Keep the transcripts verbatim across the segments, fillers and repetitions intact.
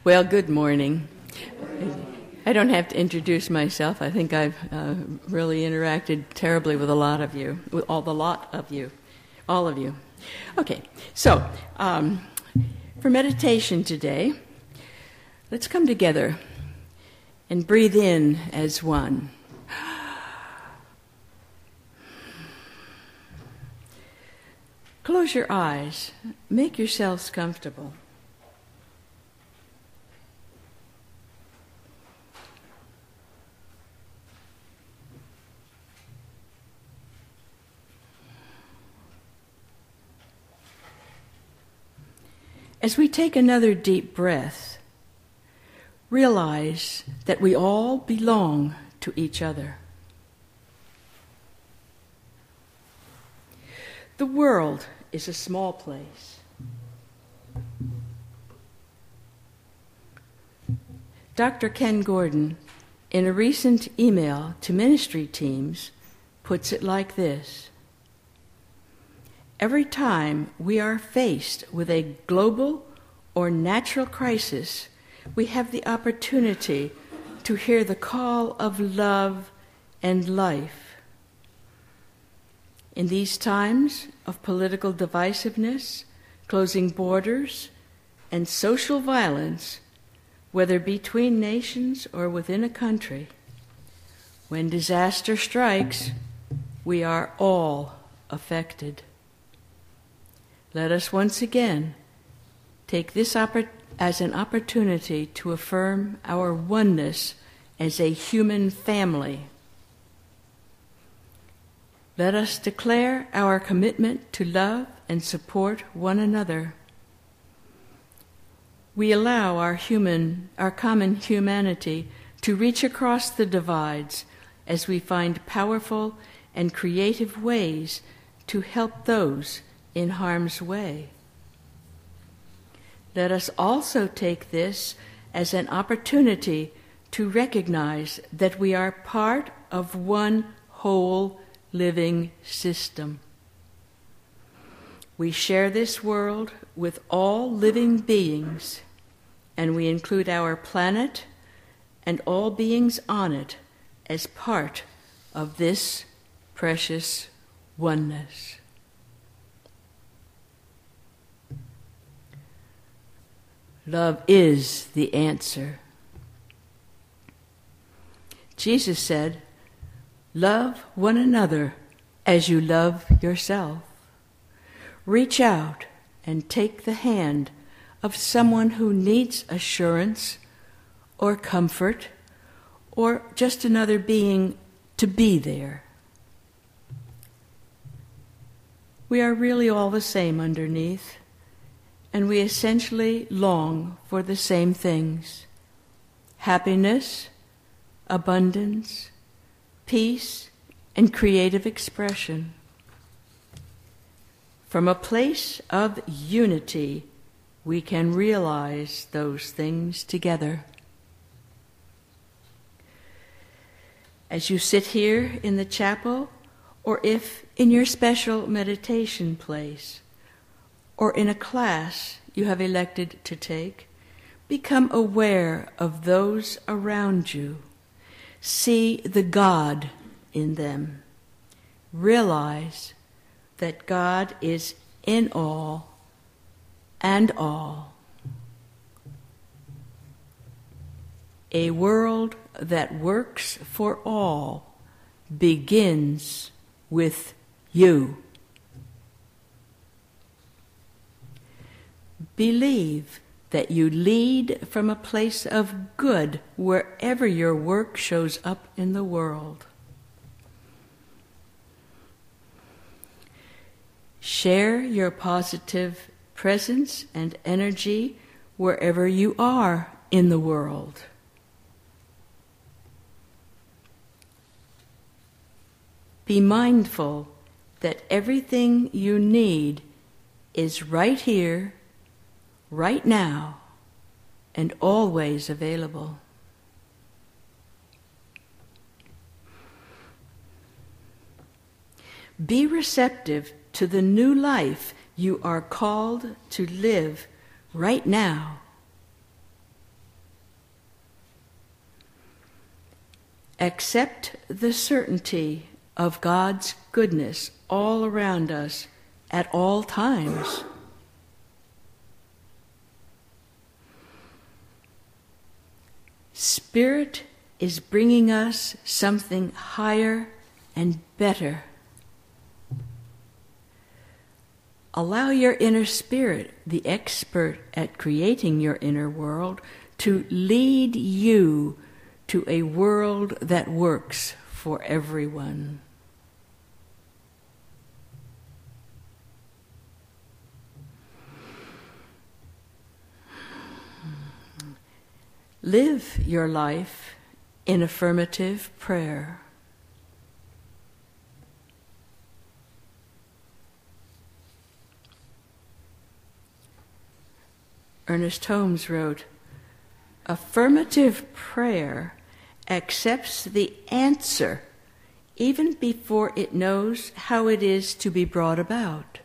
Well, good morning. I don't have to introduce myself. I think I've uh, really interacted terribly with a lot of you, with all the lot of you, all of you. Okay, so um, for meditation today, let's come together and breathe in as one. Close your eyes. Make yourselves comfortable. As we take another deep breath, realize that we all belong to each other. The world is a small place. Doctor Ken Gordon, in a recent email to ministry teams, puts it like this: every time we are faced with a global or natural crisis, we have the opportunity to hear the call of love and life. In these times of political divisiveness, closing borders, and social violence, whether between nations or within a country, when disaster strikes, we are all affected. Let us once again take this oppor- as an opportunity to affirm our oneness as a human family. Let us declare our commitment to love and support one another. We allow our human, our common humanity to reach across the divides as we find powerful and creative ways to help those in harm's way. Let us also take this as an opportunity to recognize that we are part of one whole living system. We share this world with all living beings, and we include our planet and all beings on it as part of this precious oneness. Love is the answer. Jesus said, "Love one another as you love yourself." Reach out and take the hand of someone who needs assurance or comfort or just another being to be there. We are really all the same underneath, and we essentially long for the same things: happiness, abundance, peace, and creative expression. From a place of unity, we can realize those things together. As you sit here in the chapel, or if in your special meditation place, or in a class you have elected to take, become aware of those around you. See the God in them. Realize that God is in all and all. A world that works for all begins with you. Believe that you lead from a place of good wherever your work shows up in the world. Share your positive presence and energy wherever you are in the world. Be mindful that everything you need is right here, right now, and always available. Be receptive to the new life you are called to live right now. accept the certainty of God's goodness all around us at all times. Spirit is bringing us something higher and better. Allow your inner spirit, the expert at creating your inner world, to lead you to a world that works for everyone. Live your life in affirmative prayer. Ernest Holmes wrote, "Affirmative prayer accepts the answer even before it knows how it is to be brought about.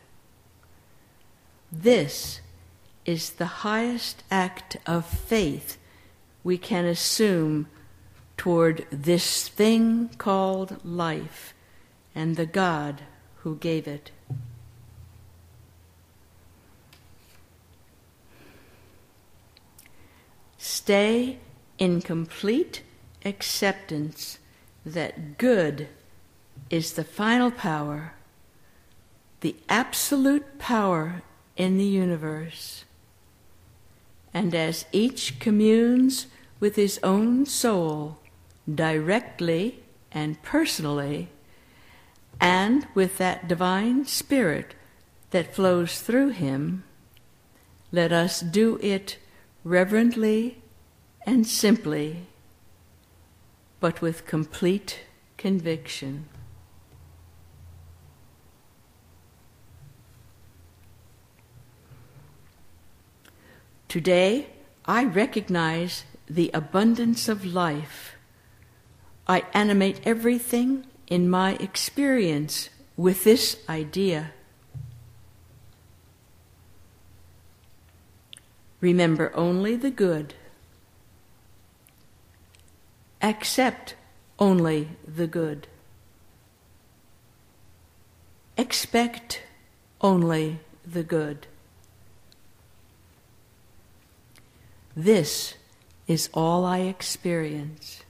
This is the highest act of faith we can assume toward this thing called life and the God who gave it." Stay in complete acceptance that good is the final power, the absolute power in the universe. And as each communes with his own soul directly and personally, and with that divine spirit that flows through him, let us do it reverently and simply, but with complete conviction. Today, I recognize the abundance of life. I animate everything in my experience with this idea. Remember only the good. Accept only the good. Expect only the good. This is all I experience.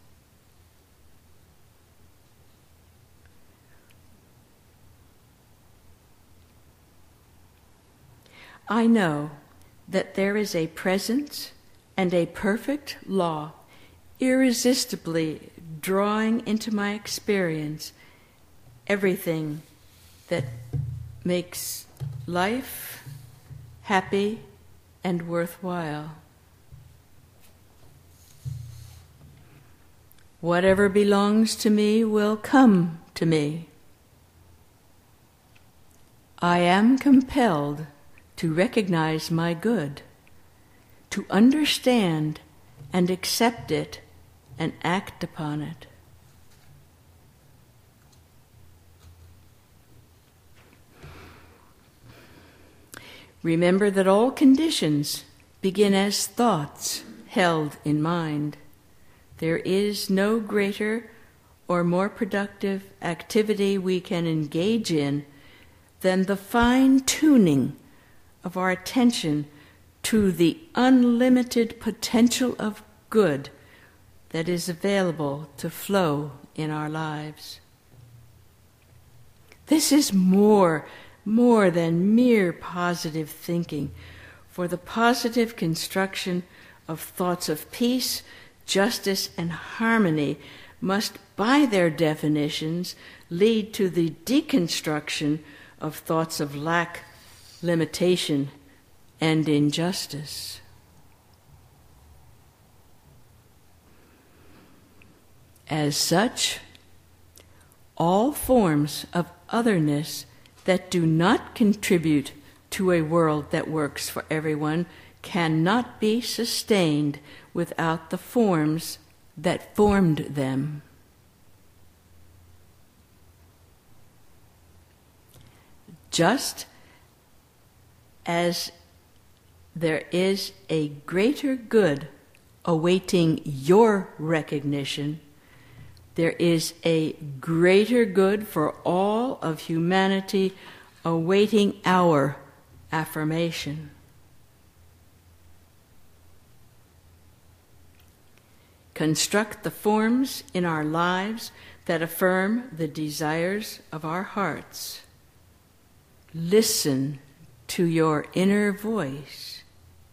I know that there is a presence and a perfect law irresistibly drawing into my experience everything that makes life happy and worthwhile. Whatever belongs to me will come to me. I am compelled to recognize my good, to understand and accept it and act upon it. Remember that all conditions begin as thoughts held in mind. There is no greater or more productive activity we can engage in than the fine-tuning of our attention to the unlimited potential of good that is available to flow in our lives. This is more, more than mere positive thinking, for the positive construction of thoughts of peace, justice, and harmony must, by their definitions, lead to the deconstruction of thoughts of lack, limitation, and injustice. As such, all forms of otherness that do not contribute to a world that works for everyone cannot be sustained without the forms that formed them. Just as there is a greater good awaiting your recognition, there is a greater good for all of humanity awaiting our affirmation. Construct the forms in our lives that affirm the desires of our hearts. Listen to your inner voice.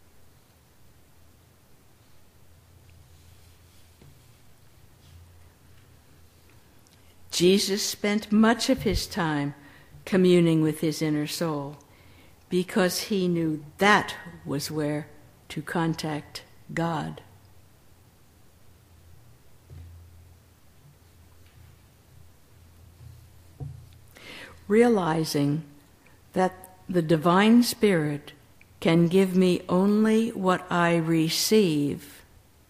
Jesus spent much of his time communing with his inner soul because he knew that was where to contact God. Realizing that the Divine Spirit can give me only what I receive,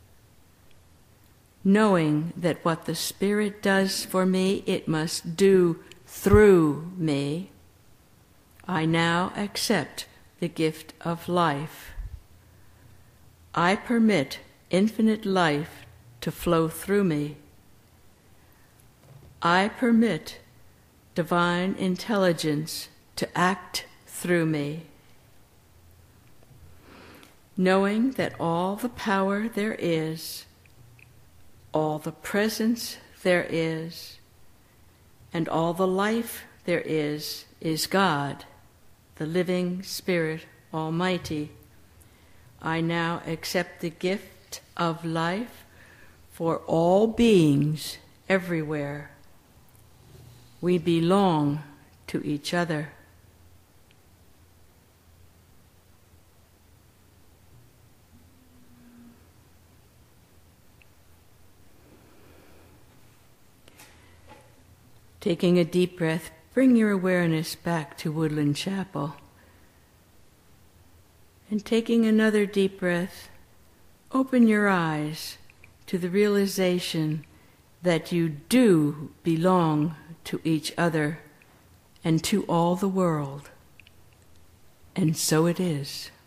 knowing that what the Spirit does for me, it must do through me, I now accept the gift of life. I permit infinite life to flow through me. I permit divine intelligence to act through me, knowing that all the power there is, all the presence there is, and all the life there is, is God, the living Spirit Almighty. I now accept the gift of life for all beings everywhere. We belong to each other. Taking a deep breath, bring your awareness back to Woodland Chapel. And taking another deep breath, open your eyes to the realization that you do belong to each other and to all the world. And so it is.